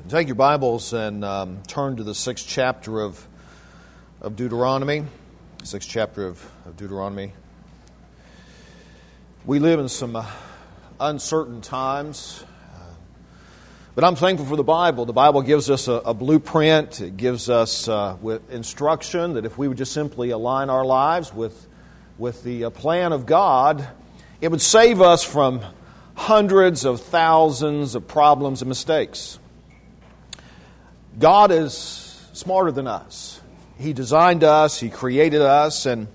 Take your Bibles and turn to the 6th chapter of Deuteronomy. 6th chapter of Deuteronomy. We live in some uncertain times, but I'm thankful for the Bible. The Bible gives us a blueprint. It gives us with instruction that if we would just simply align our lives with the plan of God, it would save us from hundreds of thousands of problems and mistakes. God is smarter than us. He designed us, He created us, and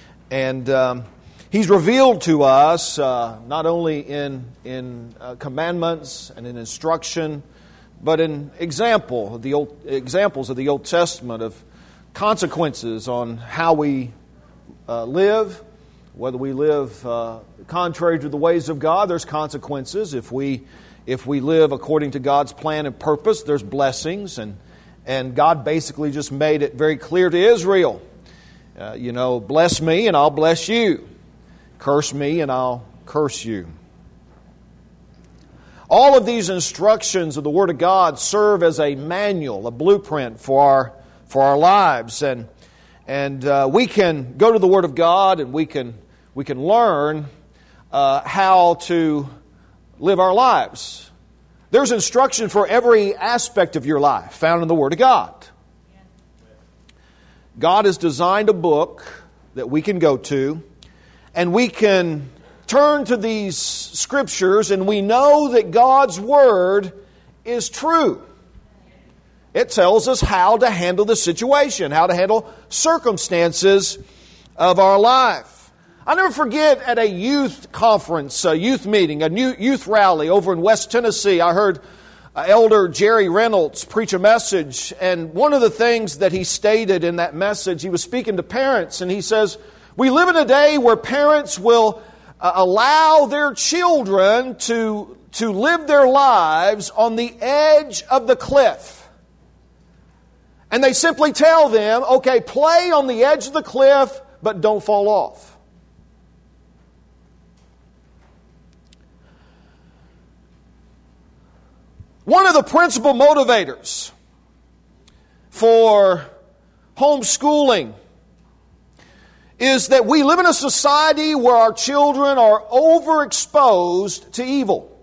He's revealed to us not only in commandments and in instruction, but in examples of the Old Testament of consequences on how we live. Whether we live contrary to the ways of God, there's consequences. If we live according to God's plan and purpose, there's blessings. And God basically just made it very clear to Israel. Bless me and I'll bless you. Curse me and I'll curse you. All of these instructions of the Word of God serve as a manual, a blueprint for our lives. And we can go to the Word of God and we can learn how to live our lives. There's instruction for every aspect of your life found in the Word of God. God has designed a book that we can go to, and we can turn to these Scriptures, and we know that God's Word is true. It tells us how to handle the situation, how to handle circumstances of our life. I'll never forget at a youth conference, a youth meeting, a youth rally over in West Tennessee, I heard Elder Jerry Reynolds preach a message, and one of the things that he stated in that message, he was speaking to parents, and he says, we live in a day where parents will allow their children to live their lives on the edge of the cliff. And they simply tell them, okay, play on the edge of the cliff, but don't fall off. One of the principal motivators for homeschooling is that we live in a society where our children are overexposed to evil.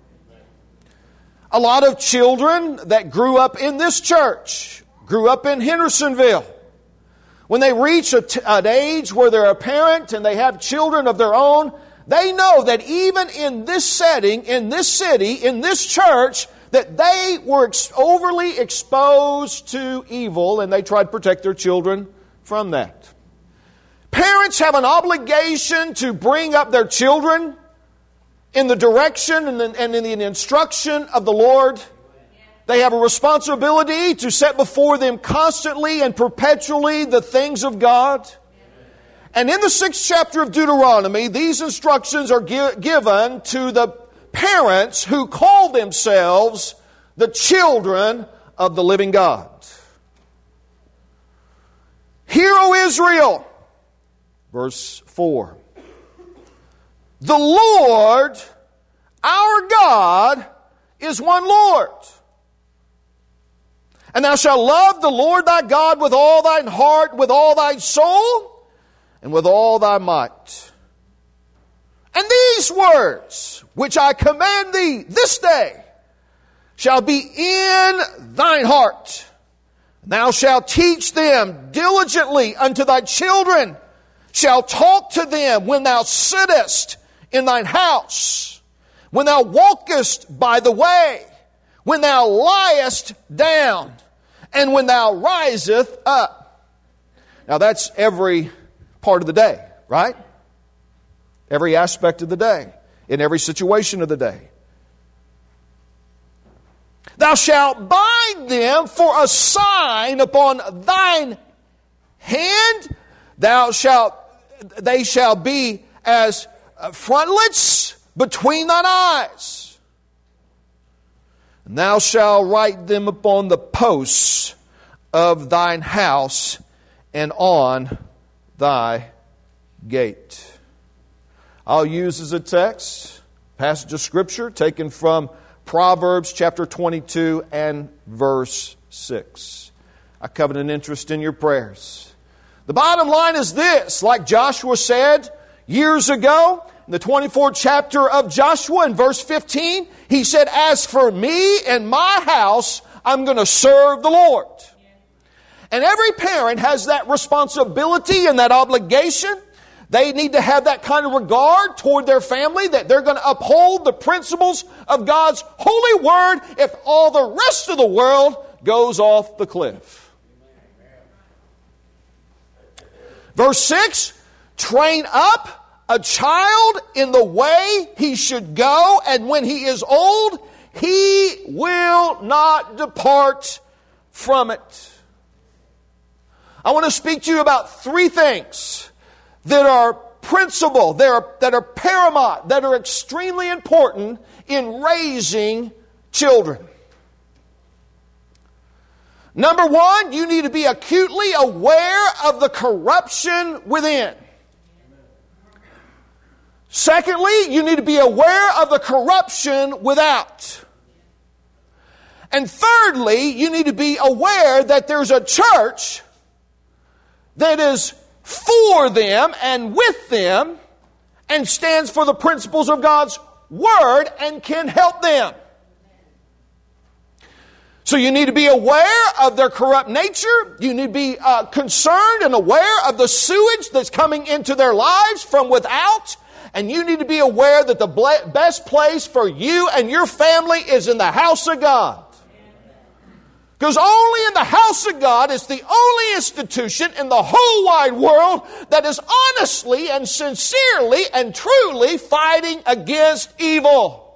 A lot of children that grew up in this church, grew up in Hendersonville, when they reach an age where they're a parent and they have children of their own, they know that even in this setting, in this city, in this church, that they were overly exposed to evil and they tried to protect their children from that. Parents have an obligation to bring up their children in the direction and in the instruction of the Lord. They have a responsibility to set before them constantly and perpetually the things of God. And in the 6th chapter of Deuteronomy, these instructions are given to the parents who call themselves the children of the living God. Hear, O Israel, verse 4. The Lord, our God, is one Lord. And thou shalt love the Lord thy God with all thine heart, with all thy soul, and with all thy might. And these words, which I command thee this day, shall be in thine heart. Thou shalt teach them diligently unto thy children, shalt talk to them when thou sittest in thine house, when thou walkest by the way, when thou liest down, and when thou risest up. Now that's every part of the day, right? Every aspect of the day, in every situation of the day. Thou shalt bind them for a sign upon thine hand. They shall be as frontlets between thine eyes. And thou shalt write them upon the posts of thine house and on thy gate. I'll use as a text, passage of Scripture taken from Proverbs chapter 22 and verse 6. I covet an interest in your prayers. The bottom line is this, like Joshua said years ago, in the 24th chapter of Joshua in verse 15, he said, "As for me and my house, I'm going to serve the Lord." And every parent has that responsibility and that obligation. They need to have that kind of regard toward their family, that they're going to uphold the principles of God's holy word if all the rest of the world goes off the cliff. Verse 6, "Train up a child in the way he should go, and when he is old, he will not depart from it." I want to speak to you about three things that are principal, that are paramount, that are extremely important in raising children. Number one, you need to be acutely aware of the corruption within. Secondly, you need to be aware of the corruption without. And thirdly, you need to be aware that there's a church that is for them and with them and stands for the principles of God's Word and can help them. So you need to be aware of their corrupt nature. You need to be concerned and aware of the sewage that's coming into their lives from without. And you need to be aware that the best place for you and your family is in the house of God. Because only in the house of God is the only institution in the whole wide world that is honestly and sincerely and truly fighting against evil.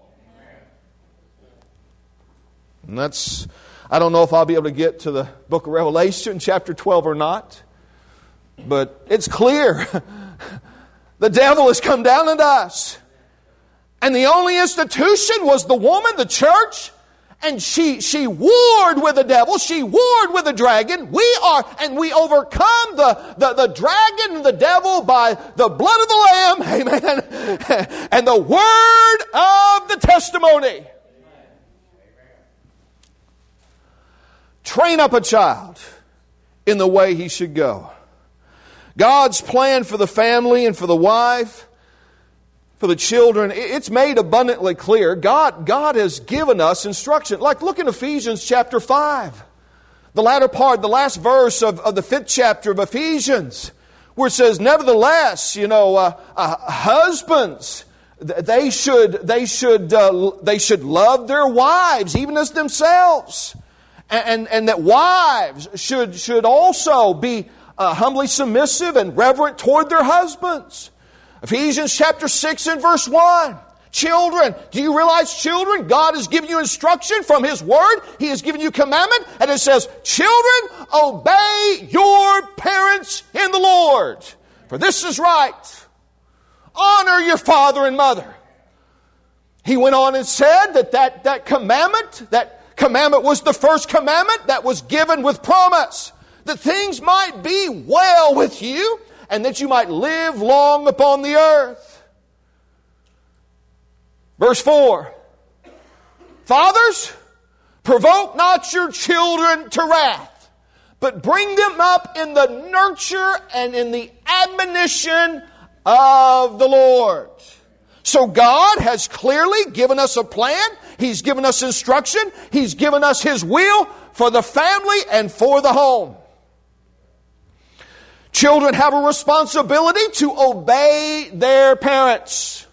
And I don't know if I'll be able to get to the book of Revelation, chapter 12 or not. But it's clear. The devil has come down into us. And the only institution was the woman, the church. And she warred with the devil. She warred with the dragon. We overcome the dragon and the devil by the blood of the Lamb. Amen. And the word of the testimony. Train up a child in the way he should go. God's plan for the family and for the wife, for the children, it's made abundantly clear. God has given us instruction. Like look in Ephesians chapter 5. The latter part, the last verse of the 5th chapter of Ephesians, where it says, "Nevertheless, husbands, they should love their wives even as themselves, and that wives should also be humbly submissive and reverent toward their husbands." Ephesians chapter 6 and verse 1. Children, do you realize, children, God has given you instruction from His Word. He has given you commandment. And it says, "Children, obey your parents in the Lord, for this is right. Honor your father and mother." He went on and said that commandment was the first commandment that was given with promise, that things might be well with you and that you might live long upon the earth. Verse 4. "Fathers, provoke not your children to wrath, but bring them up in the nurture and in the admonition of the Lord." So God has clearly given us a plan. He's given us instruction. He's given us His will for the family and for the home. Children have a responsibility to obey their parents.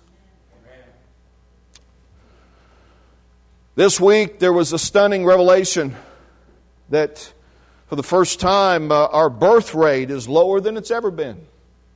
This week there was a stunning revelation that for the first time our birth rate is lower than it's ever been.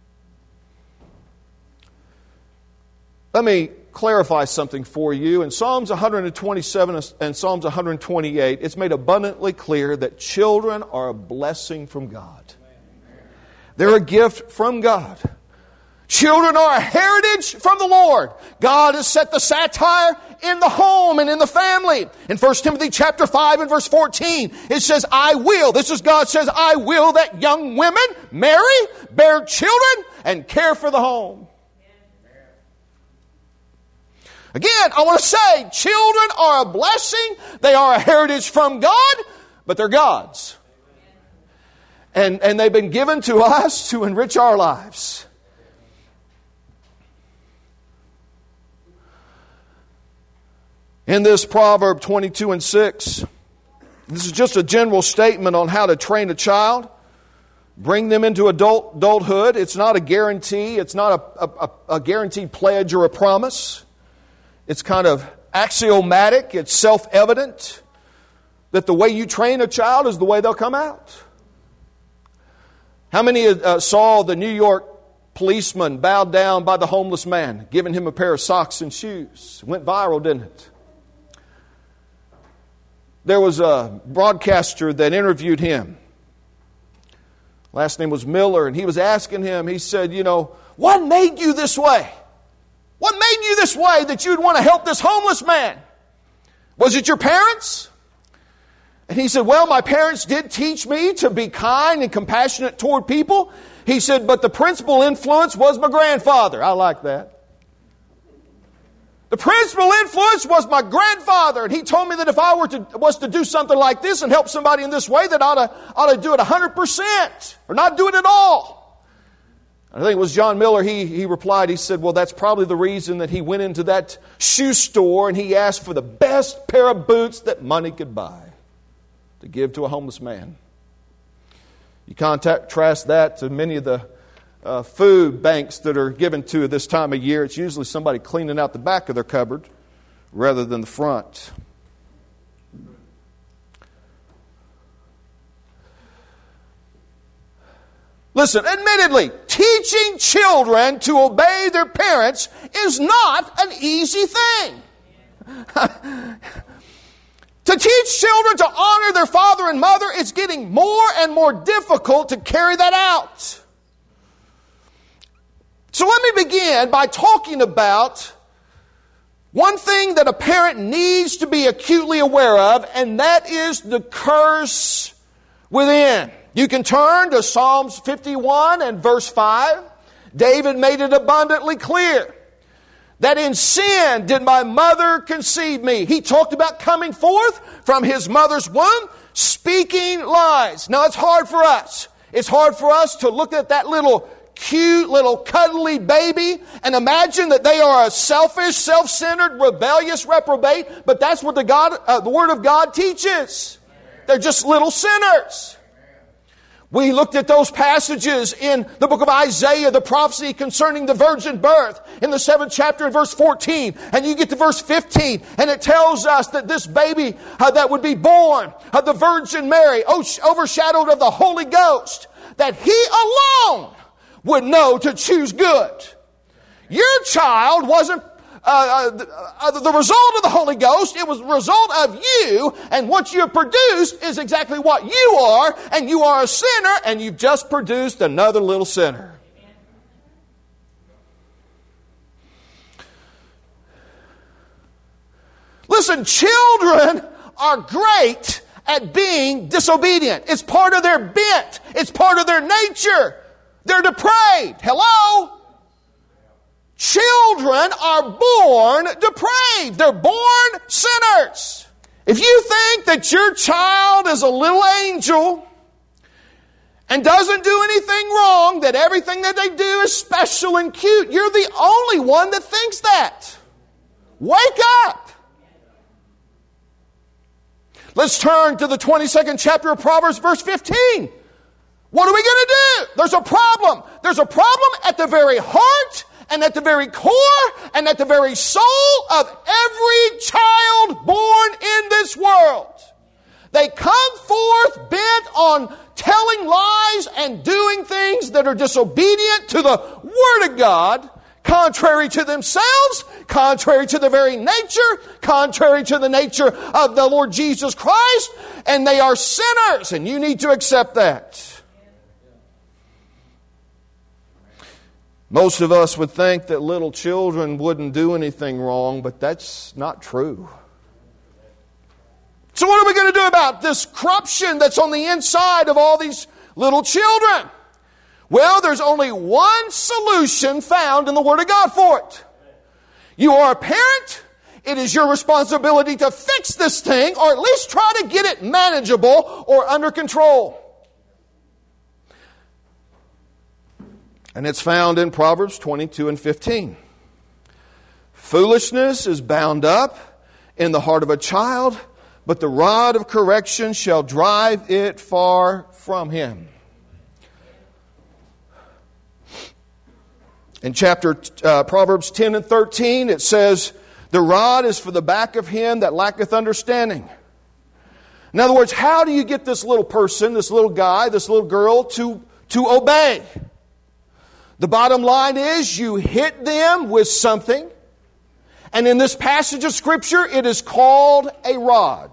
Let me clarify something for you. In Psalms 127 and Psalms 128, it's made abundantly clear that children are a blessing from God. They're a gift from God. Children are a heritage from the Lord. God has set the satire in the home and in the family. In 1 Timothy chapter 5 and verse 14, it says, "I will," this is God says, "I will that young women marry, bear children, and care for the home." Again, I want to say, children are a blessing. They are a heritage from God, but they're God's. And they've been given to us to enrich our lives. In this Proverb 22:6, this is just a general statement on how to train a child, bring them into adulthood. It's not a guarantee. It's not a guaranteed pledge or a promise. It's kind of axiomatic. It's self-evident that the way you train a child is the way they'll come out. How many saw the New York policeman bowed down by the homeless man, giving him a pair of socks and shoes? It went viral, didn't it? There was a broadcaster that interviewed him. Last name was Miller, and he was asking him, he said, what made you this way? What made you this way that you'd want to help this homeless man? Was it your parents? And he said, well, my parents did teach me to be kind and compassionate toward people. He said, but the principal influence was my grandfather. I like that. The principal influence was my grandfather, and he told me that if I was to do something like this and help somebody in this way, that I ought to do it 100% or not do it at all. I think it was John Miller, he replied, he said, well, that's probably the reason that he went into that shoe store and he asked for the best pair of boots that money could buy to give to a homeless man. You contrast that to many of the food banks that are given to this time of year. It's usually somebody cleaning out the back of their cupboard rather than the front. Listen, admittedly, teaching children to obey their parents is not an easy thing. To teach children to honor their father and mother is getting more and more difficult to carry that out. So let me begin by talking about one thing that a parent needs to be acutely aware of, and that is the curse within. You can turn to Psalms 51 and verse 5. David made it abundantly clear that in sin did my mother conceive me. He talked about coming forth from his mother's womb, speaking lies. Now it's hard for us. It's hard for us to look at that little cute, little cuddly baby and imagine that they are a selfish, self-centered, rebellious reprobate, but that's what the Word of God teaches. They're just little sinners. We looked at those passages in the book of Isaiah, the prophecy concerning the virgin birth, in the 7th chapter in verse 14. And you get to verse 15, and it tells us that this baby that would be born of the Virgin Mary, overshadowed of the Holy Ghost, that He alone would know to choose good. Your child wasn't the result of the Holy Ghost. It was the result of you, and what you have produced is exactly what you are, and you are a sinner, and you've just produced another little sinner. Listen, children are great at being disobedient. It's part of their bent. It's part of their nature. They're depraved. Hello? Children are born depraved. They're born sinners. If you think that your child is a little angel and doesn't do anything wrong, that everything that they do is special and cute, you're the only one that thinks that. Wake up. Let's turn to the 22nd chapter of Proverbs, verse 15. What are we going to do? There's a problem. There's a problem at the very heart and at the very core and at the very soul of every child born in this world. They come forth bent on telling lies and doing things that are disobedient to the Word of God, contrary to themselves, contrary to the very nature, contrary to the nature of the Lord Jesus Christ, and they are sinners, and you need to accept that. Most of us would think that little children wouldn't do anything wrong, but that's not true. So what are we going to do about this corruption that's on the inside of all these little children? Well, there's only one solution found in the Word of God for it. You are a parent, it is your responsibility to fix this thing, or at least try to get it manageable or under control. And it's found in Proverbs 22 and 15. Foolishness is bound up in the heart of a child, but the rod of correction shall drive it far from him. In Proverbs 10 and 13, it says, the rod is for the back of him that lacketh understanding. In other words, how do you get this little person, this little guy, this little girl to obey? The bottom line is you hit them with something. And in this passage of Scripture, it is called a rod.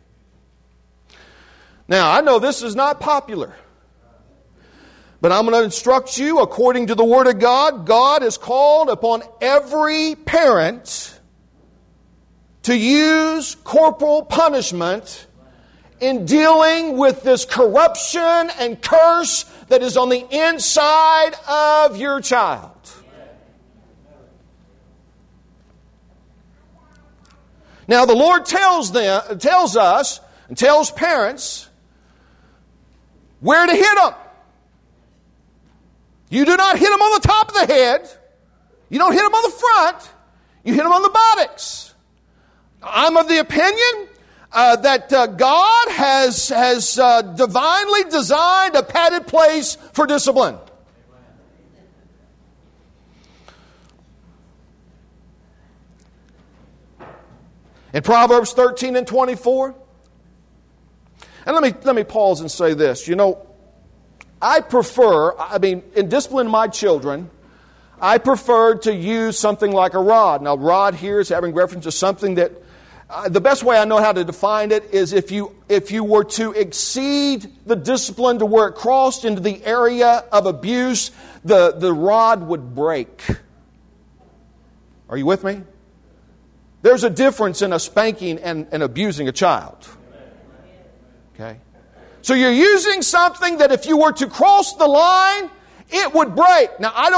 Now, I know this is not popular. But I'm going to instruct you according to the Word of God. God has called upon every parent to use corporal punishment in dealing with this corruption and curse that is on the inside of your child. Now the Lord tells us and tells parents where to hit them. You do not hit them on the top of the head. You don't hit them on the front. You hit them on the buttocks. I'm of the opinion that God has divinely designed a padded place for discipline. In Proverbs 13 and 24, and let me pause and say this. You know, in disciplining my children, I prefer to use something like a rod. Now, rod here is having reference to something that, the best way I know how to define it is if you were to exceed the discipline to where it crossed into the area of abuse, the rod would break. Are you with me? There's a difference in a spanking and abusing a child. Okay? So you're using something that if you were to cross the line, it would break. Now, I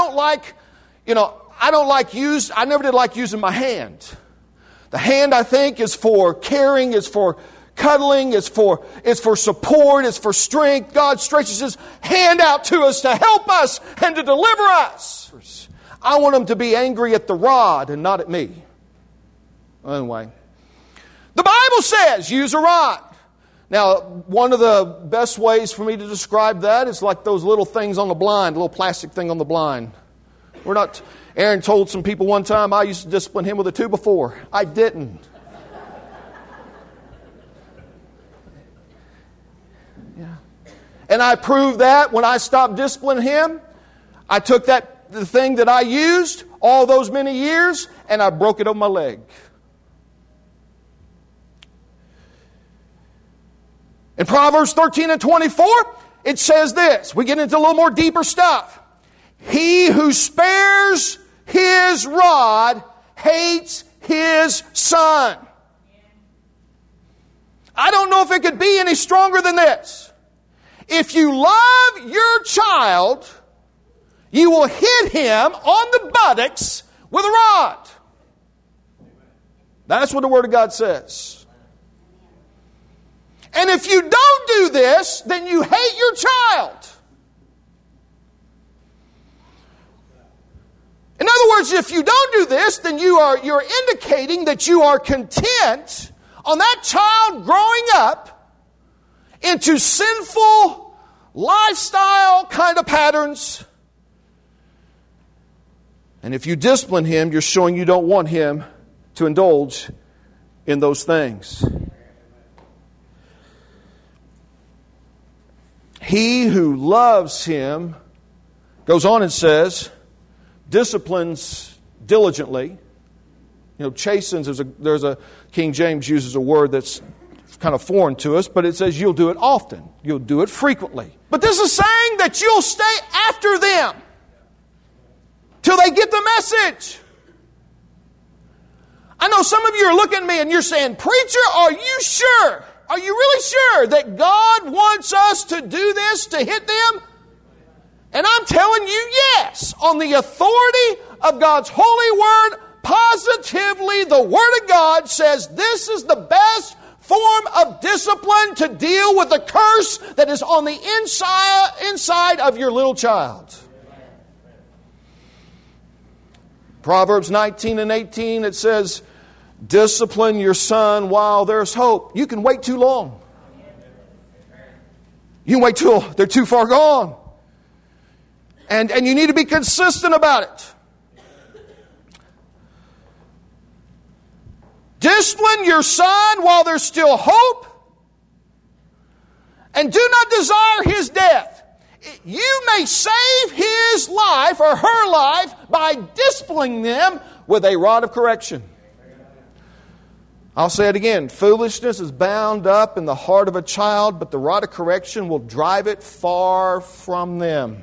never did like using my hand. The hand, I think, is for caring, is for cuddling, is for support, is for strength. God stretches His hand out to us to help us and to deliver us. I want Him to be angry at the rod and not at me. Anyway, the Bible says use a rod. Now, one of the best ways for me to describe that is like those little things on the blind, little plastic thing on the blind. Aaron told some people one time I used to discipline him with a 2x4. I didn't. Yeah. And I proved that when I stopped disciplining him. I took the thing that I used all those many years and I broke it on my leg. In Proverbs 13 and 24, it says this. We get into a little more deeper stuff. He who spares his rod hates his son. I don't know if it could be any stronger than this. If you love your child, you will hit him on the buttocks with a rod. That's what the Word of God says. And if you don't do this, then you hate your child. In other words, if you don't do this, then you're indicating that you are content on that child growing up into sinful lifestyle kind of patterns. And if you discipline him, you're showing you don't want him to indulge in those things. He who loves him, goes on and says, disciplines diligently. Chastens, there's a King James uses a word that's kind of foreign to us, but it says you'll do it often. You'll do it frequently. But this is saying that you'll stay after them till they get the message. I know some of you are looking at me and you're saying, preacher, are you sure? Are you really sure that God wants us to do this, to hit them? And I'm telling you, yes. On the authority of God's holy word, positively the Word of God says this is the best form of discipline to deal with the curse that is on the inside of your little child. Proverbs 19 and 18, it says, discipline your son while there's hope. You can wait too long. You can wait till they're too far gone. And you need to be consistent about it. Discipline your son while there's still hope. And do not desire his death. You may save his life or her life by disciplining them with a rod of correction. I'll say it again. Foolishness is bound up in the heart of a child, but the rod of correction will drive it far from them.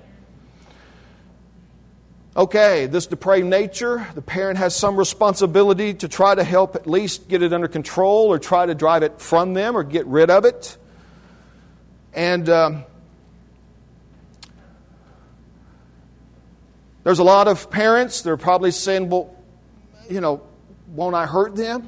Okay, this depraved nature, the parent has some responsibility to try to help at least get it under control or try to drive it from them or get rid of it. And there's a lot of parents, they're probably saying, well, won't I hurt them?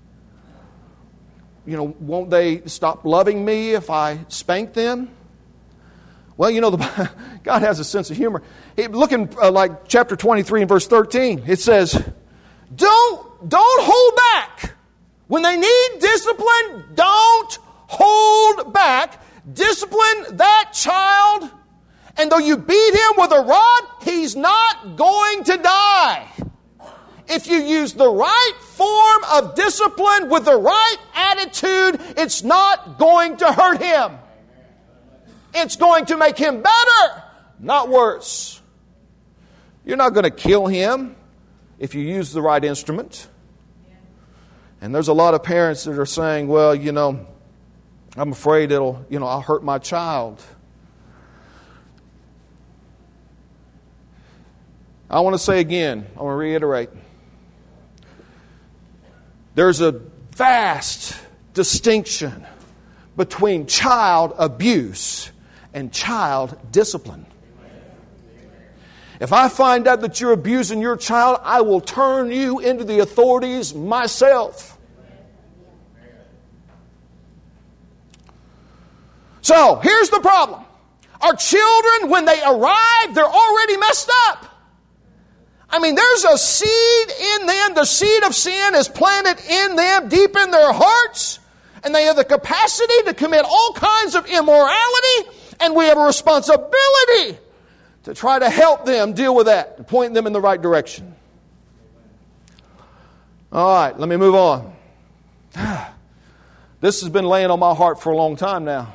Won't they stop loving me if I spank them? Well, God has a sense of humor. Look in like chapter 23 and verse 13. It says, don't hold back. When they need discipline, don't hold back. Discipline that child. And though you beat him with a rod, he's not going to die. If you use the right form of discipline with the right attitude, it's not going to hurt him. It's going to make him better, not worse. You're not going to kill him if you use the right instrument. And there's a lot of parents that are saying, well, I'm afraid I'll hurt my child. I want to say again, I want to reiterate. There's a vast distinction between child abuse and child discipline. If I find out that you're abusing your child, I will turn you into the authorities myself. So, here's the problem. Our children, when they arrive, they're already messed up. There's a seed in them. The seed of sin is planted in them, deep in their hearts. And they have the capacity to commit all kinds of immorality. And we have a responsibility to try to help them deal with that, to point them in the right direction. All right, let me move on. This has been laying on my heart for a long time now.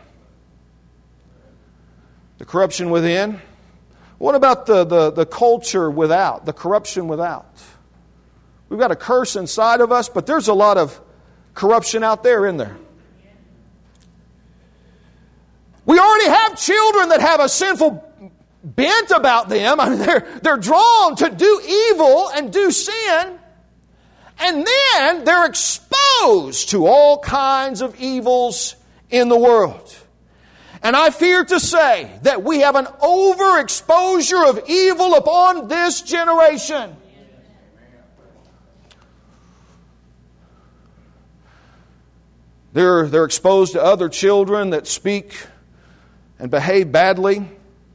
The corruption within. What about the culture without, the corruption without? We've got a curse inside of us, but there's a lot of corruption out there, isn't there? We already have children that have a sinful bent about them. They're drawn to do evil and do sin. And then they're exposed to all kinds of evils in the world. And I fear to say that we have an overexposure of evil upon this generation. They're exposed to other children that speak and behave badly.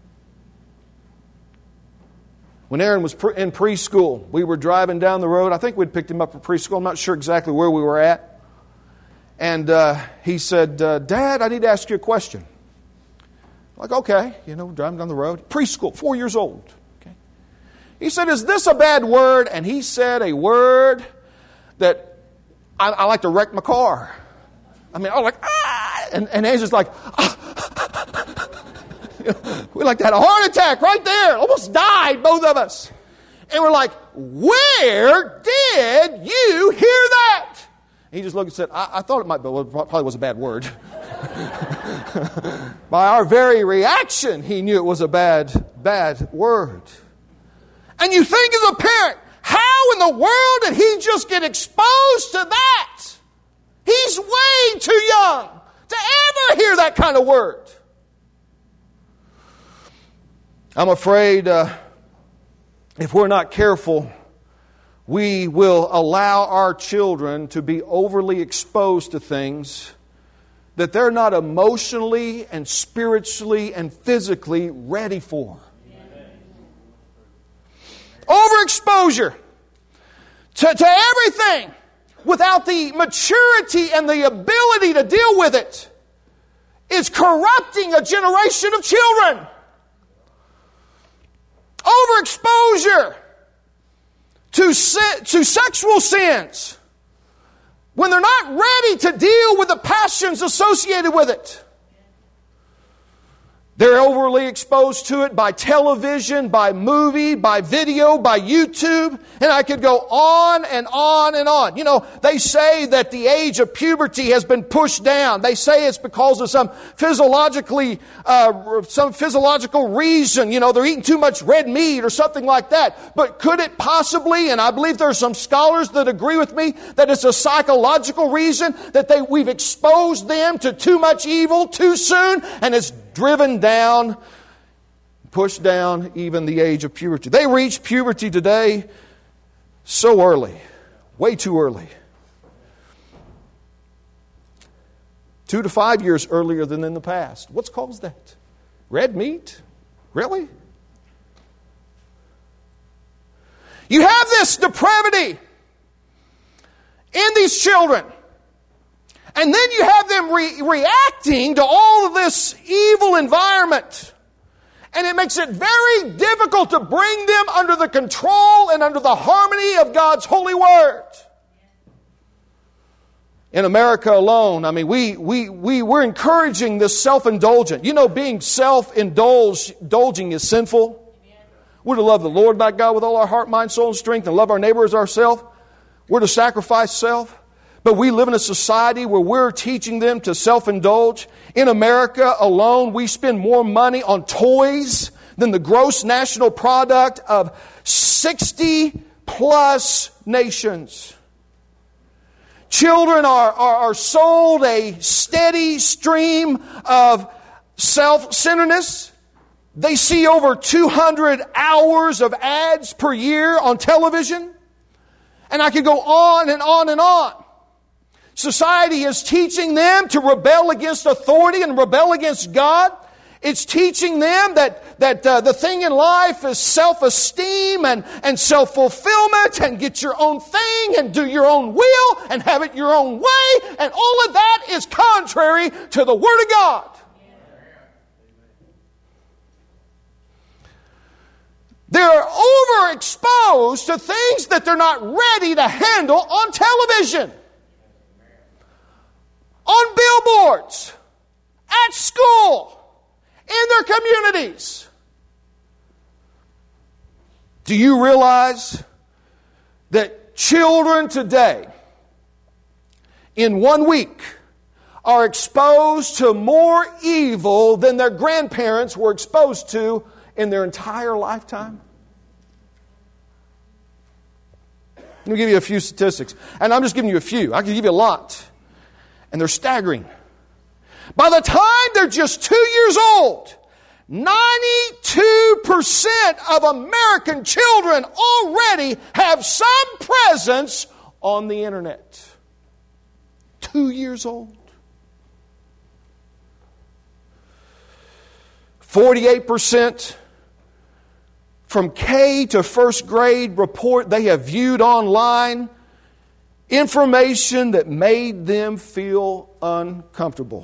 When Aaron was in preschool, we were driving down the road. I think we'd picked him up at preschool. I'm not sure exactly where we were at. And he said, Dad, I need to ask you a question. I'm like, okay, driving down the road. Preschool, 4 years old. Okay. He said, is this a bad word? And he said a word that I like to wreck my car. I was like, ah! And Asia's like, ah. We like to have a heart attack right there. Almost died, both of us. And we're like, where did you hear that? He just looked and said, I thought it probably was a bad word. By our very reaction, he knew it was a bad word. And you think as a parent, how in the world did he just get exposed to that? He's way too young to ever hear that kind of word. I'm afraid if we're not careful, we will allow our children to be overly exposed to things that they're not emotionally and spiritually and physically ready for. Overexposure to everything without the maturity and the ability to deal with it is corrupting a generation of children. Overexposure to sexual sins when they're not ready to deal with the passions associated with it. They're overly exposed to it by television, by movie, by video, by YouTube, and I could go on and on and on. You know, they say that the age of puberty has been pushed down. They say it's because of some physiological reason. You know, they're eating too much red meat or something like that. But could it possibly, and I believe there are some scholars that agree with me, that it's a psychological reason that we've exposed them to too much evil too soon, and it's driven down, pushed down even the age of puberty. They reach puberty today so early, way too early. 2 to 5 years earlier than in the past. What's caused that? Red meat? Really? You have this depravity in these children. And then you have them reacting to all of this evil environment. And it makes it very difficult to bring them under the control and under the harmony of God's holy word. In America alone, I mean, we're encouraging this self-indulgent. You know, being self-indulging is sinful. We're to love the Lord thy God with all our heart, mind, soul, and strength, and love our neighbor as ourselves. We're to sacrifice self. But we live in a society where we're teaching them to self-indulge. In America alone, we spend more money on toys than the gross national product of 60-plus nations. Children are sold a steady stream of self-centeredness. They see over 200 hours of ads per year on television. And I could go on and on and on. Society is teaching them to rebel against authority and rebel against God. It's teaching them that the thing in life is self-esteem and self-fulfillment and get your own thing and do your own will and have it your own way. And all of that is contrary to the Word of God. They're overexposed to things that they're not ready to handle on television, on billboards, at school, in their communities. Do you realize that children today, in 1 week, are exposed to more evil than their grandparents were exposed to in their entire lifetime? Let me give you a few statistics. And I'm just giving you a few. I can give you a lot. And they're staggering. By the time they're just 2 years old, 92% of American children already have some presence on the internet. 2 years old. 48% from K to first grade report they have viewed online information that made them feel uncomfortable.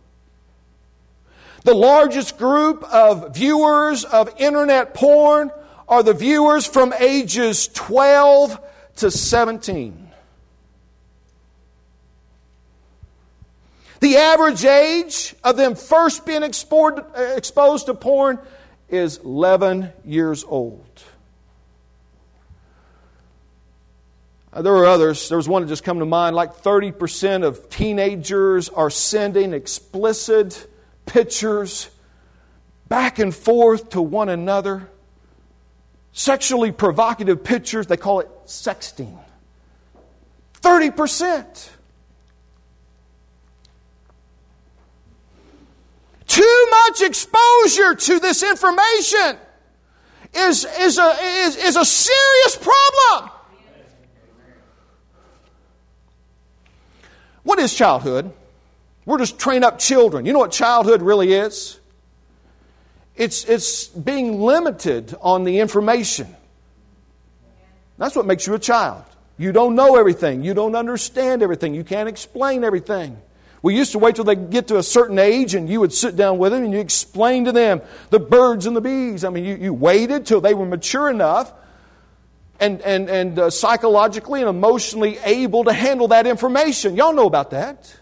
The largest group of viewers of internet porn are the viewers from ages 12 to 17. The average age of them first being exposed to porn is 11 years old. There were others. There was one that just come to mind. Like 30% of teenagers are sending explicit pictures back and forth to one another. Sexually provocative pictures. They call it sexting. 30%. Too much exposure to this information is a serious problem. is childhood? We're just training up children. You know what childhood really is? It's being limited on the information. That's what makes you a child. You don't know everything. You don't understand everything. You can't explain everything. We used to wait till they get to a certain age and you would sit down with them and you explain to them the birds and the bees. I mean, you waited till they were mature enough and psychologically and emotionally able to handle that information. Y'all know about that.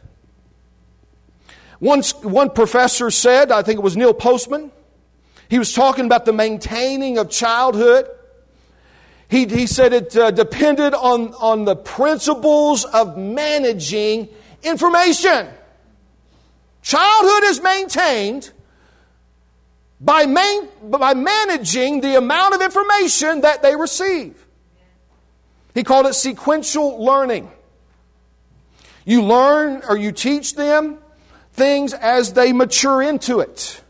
One professor said, I think it was Neil Postman, he was talking about the maintaining of childhood. He said it depended on the principles of managing information. Childhood is maintained by managing the amount of information that they receive. He called it sequential learning. You learn or you teach them things as they mature into it.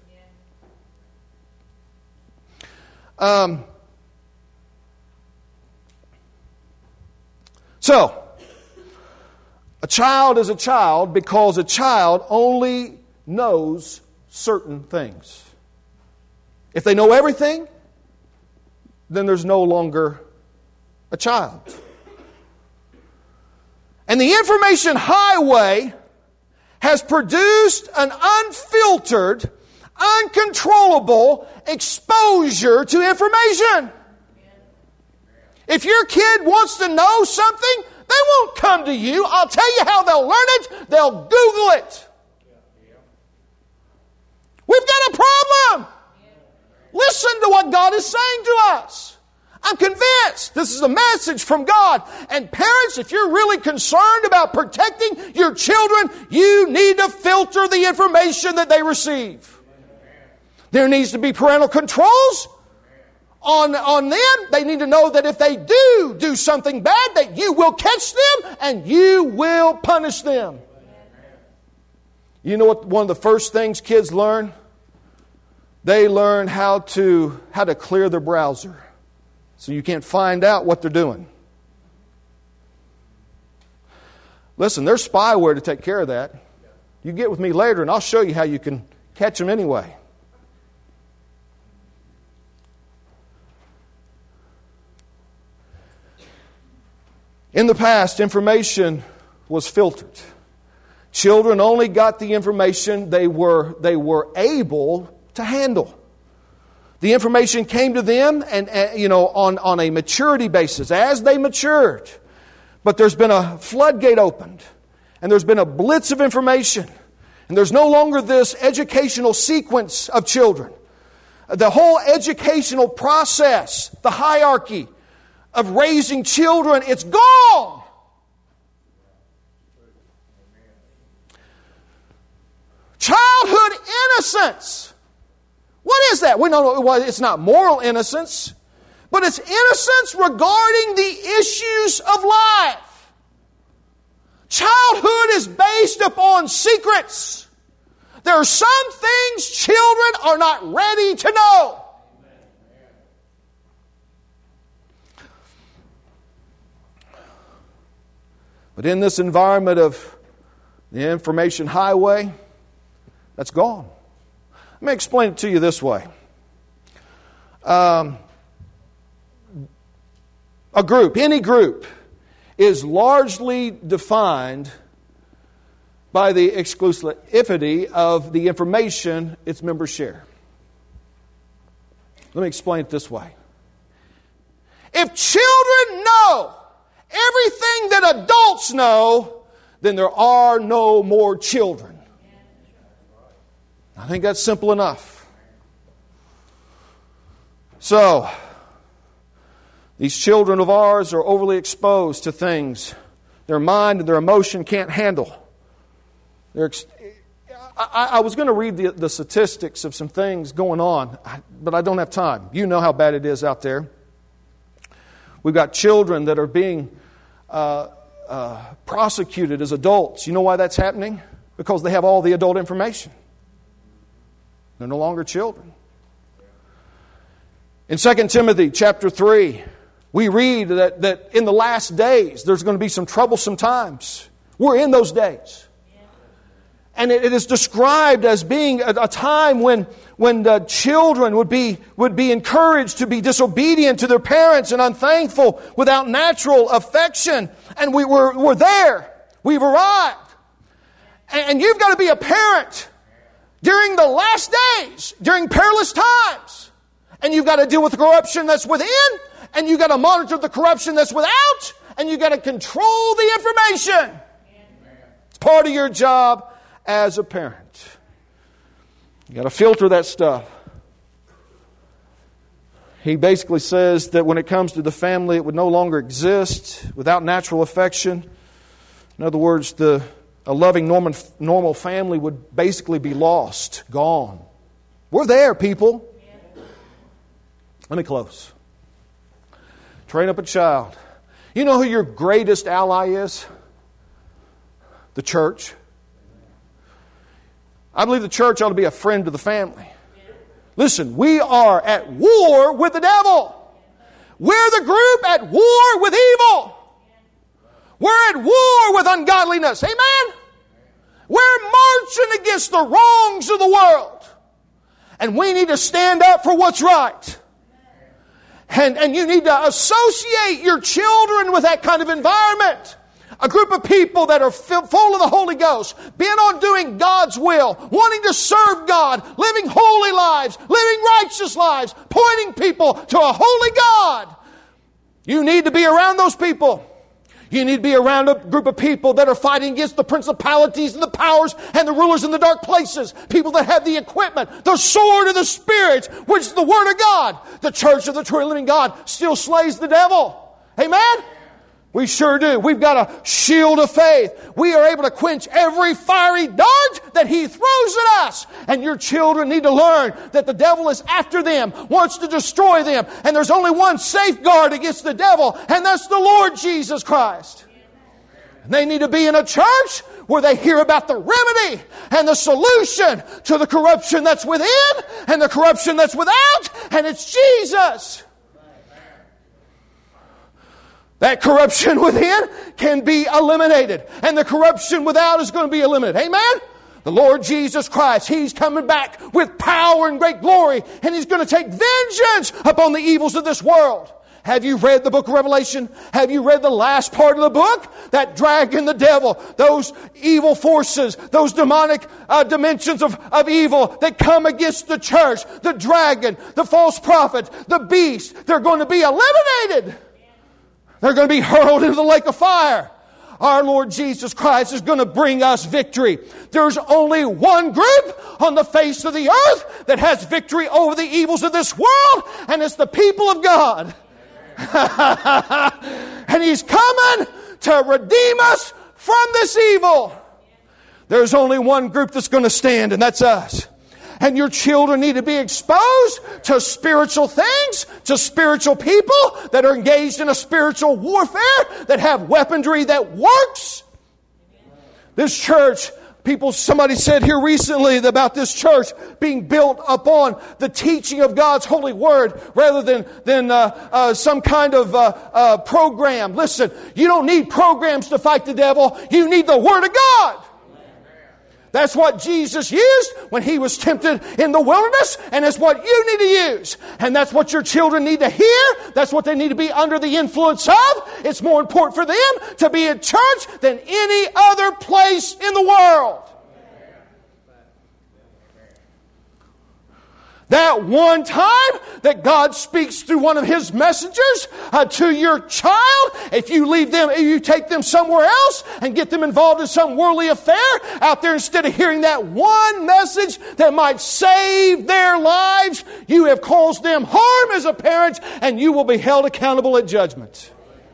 So, a child is a child because a child only knows certain things. If they know everything, then there's no longer a child. And the information highway has produced an unfiltered, uncontrollable exposure to information. If your kid wants to know something, they won't come to you. I'll tell you how they'll learn it. They'll Google it. We've got a problem. Listen to what God is saying to us. I'm convinced this is a message from God. And parents, if you're really concerned about protecting your children, you need to filter the information that they receive. There needs to be parental controls on them. They need to know that if they do something bad, that you will catch them and you will punish them. You know what one of the first things kids learn? They learn how to clear their browser so you can't find out what they're doing. Listen, there's spyware to take care of that. You get with me later and I'll show you how you can catch them anyway. In the past, information was filtered. Children only got the information they were able to handle. The information came to them and on a maturity basis as they matured. But there's been a floodgate opened and there's been a blitz of information. And there's no longer this educational sequence of children. The whole educational process, the hierarchy of raising children, it's gone. Childhood innocence. What is that? We know it's not moral innocence, but it's innocence regarding the issues of life. Childhood is based upon secrets. There are some things children are not ready to know. But in this environment of the information highway, that's gone. Let me explain it to you this way. A group, any group, is largely defined by the exclusivity of the information its members share. Let me explain it this way. If children know everything that adults know, then there are no more children. I think that's simple enough. So, these children of ours are overly exposed to things their mind and their emotion can't handle. I was going to read the statistics of some things going on, but I don't have time. You know how bad it is out there. We've got children that are being prosecuted as adults. You know why that's happening? Because they have all the adult information. They're no longer children. In 2 Timothy chapter 3, we read that in the last days there's going to be some troublesome times. We're in those days. And it is described as being a time when the children would be encouraged to be disobedient to their parents and unthankful without natural affection. And we're there. We've arrived. And you've got to be a parent during the last days, during perilous times. And you've got to deal with the corruption that's within, and you've got to monitor the corruption that's without, and you've got to control the information. It's part of your job as a parent. You've got to filter that stuff. He basically says that when it comes to the family, it would no longer exist without natural affection. In other words, a loving normal family would basically be lost, gone. We're there, people. Let me close. Train up a child. You know who your greatest ally is? The church. I believe the church ought to be a friend to the family. Listen, we are at war with the devil. We're the group at war with evil. We're at war with ungodliness. Amen? We're marching against the wrongs of the world. And we need to stand up for what's right. And you need to associate your children with that kind of environment. A group of people that are full of the Holy Ghost, bent on doing God's will, wanting to serve God, living holy lives, living righteous lives, pointing people to a holy God. You need to be around those people. You need to be around a group of people that are fighting against the principalities and the powers and the rulers in the dark places. People that have the equipment, the sword of the Spirit, which is the Word of God. The church of the true and living God still slays the devil. Amen? We sure do. We've got a shield of faith. We are able to quench every fiery dart that he throws at us. And your children need to learn that the devil is after them, wants to destroy them. And there's only one safeguard against the devil, and that's the Lord Jesus Christ. And they need to be in a church where they hear about the remedy and the solution to the corruption that's within and the corruption that's without, and it's Jesus. That corruption within can be eliminated. And the corruption without is going to be eliminated. Amen? The Lord Jesus Christ, He's coming back with power and great glory. And He's going to take vengeance upon the evils of this world. Have you read the book of Revelation? Have you read the last part of the book? That dragon, the devil, those evil forces, those demonic dimensions of evil that come against the church, the dragon, the false prophet, the beast, they're going to be eliminated. They're going to be hurled into the lake of fire. Our Lord Jesus Christ is going to bring us victory. There's only one group on the face of the earth that has victory over the evils of this world, and it's the people of God. And He's coming to redeem us from this evil. There's only one group that's going to stand, and that's us. And your children need to be exposed to spiritual things, to spiritual people that are engaged in a spiritual warfare, that have weaponry that works. This church, somebody said here recently about this church being built upon the teaching of God's holy word rather than some kind of program. Listen, you don't need programs to fight the devil. You need the Word of God. That's what Jesus used when He was tempted in the wilderness, and it's what you need to use. And that's what your children need to hear. That's what they need to be under the influence of. It's more important for them to be at church than any other place in the world. That one time that God speaks through one of His messengers to your child, if you take them somewhere else and get them involved in some worldly affair out there, instead of hearing that one message that might save their lives, you have caused them harm as a parent, and you will be held accountable at judgment.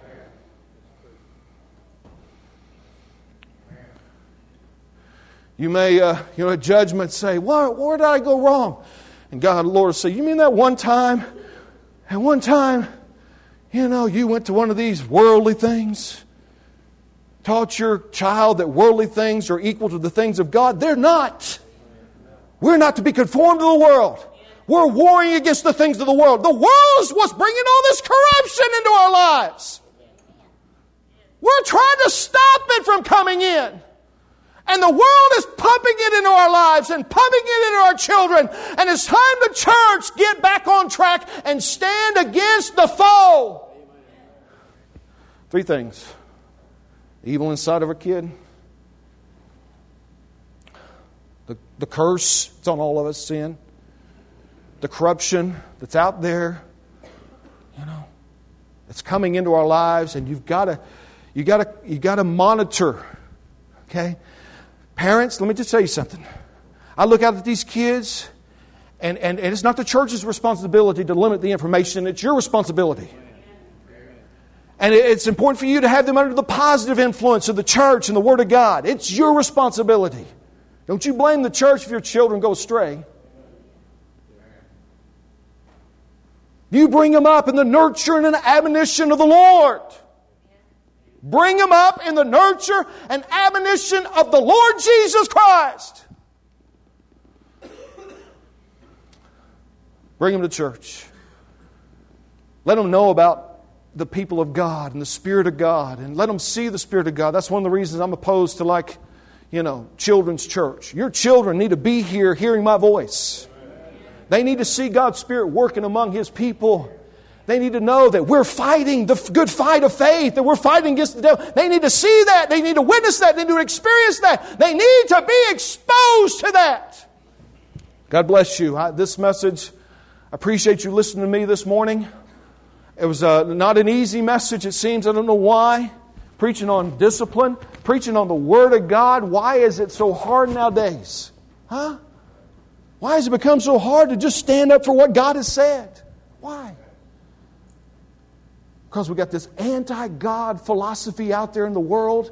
You may, at judgment say, where did I go wrong? And God, the Lord will say, you mean that one time? And one time, you went to one of these worldly things? Taught your child that worldly things are equal to the things of God? They're not. We're not to be conformed to the world. We're warring against the things of the world. The world is what's bringing all this corruption into our lives. We're trying to stop it from coming in. And the world is pumping it into our lives and pumping it into our children. And it's time the church get back on track and stand against the foe. Three things. Evil inside of a kid. The curse that's on all of us, sin. The corruption that's out there. It's coming into our lives, and you've got to monitor. Okay? Parents, let me just tell you something. I look out at these kids, and it's not the church's responsibility to limit the information. It's your responsibility. And it's important for you to have them under the positive influence of the church and the Word of God. It's your responsibility. Don't you blame the church if your children go astray. You bring them up in the nurture and admonition of the Lord. Bring them up in the nurture and admonition of the Lord Jesus Christ. Bring them to church. Let them know about the people of God and the Spirit of God, and let them see the Spirit of God. That's one of the reasons I'm opposed to children's church. Your children need to be here hearing my voice. They need to see God's Spirit working among His people. They need to know that we're fighting the good fight of faith, that we're fighting against the devil. They need to see that. They need to witness that. They need to experience that. They need to be exposed to that. God bless you. This message, I appreciate you listening to me this morning. It was not an easy message, it seems. I don't know why. Preaching on discipline, preaching on the Word of God. Why is it so hard nowadays? Huh? Why has it become so hard to just stand up for what God has said? Why? Because we got this anti-God philosophy out there in the world.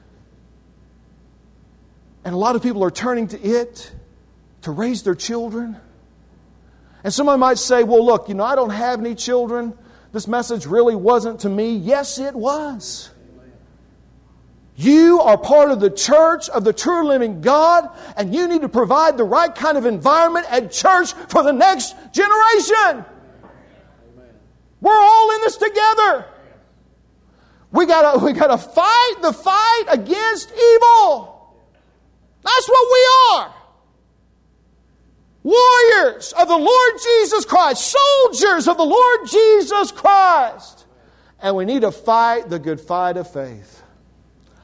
And a lot of people are turning to it to raise their children. And somebody might say, well, look, I don't have any children. This message really wasn't to me. Yes, it was. You are part of the church of the true living God, and you need to provide the right kind of environment at church for the next generation. We're all in this together. We gotta fight the fight against evil. That's what we are. Warriors of the Lord Jesus Christ. Soldiers of the Lord Jesus Christ. And we need to fight the good fight of faith.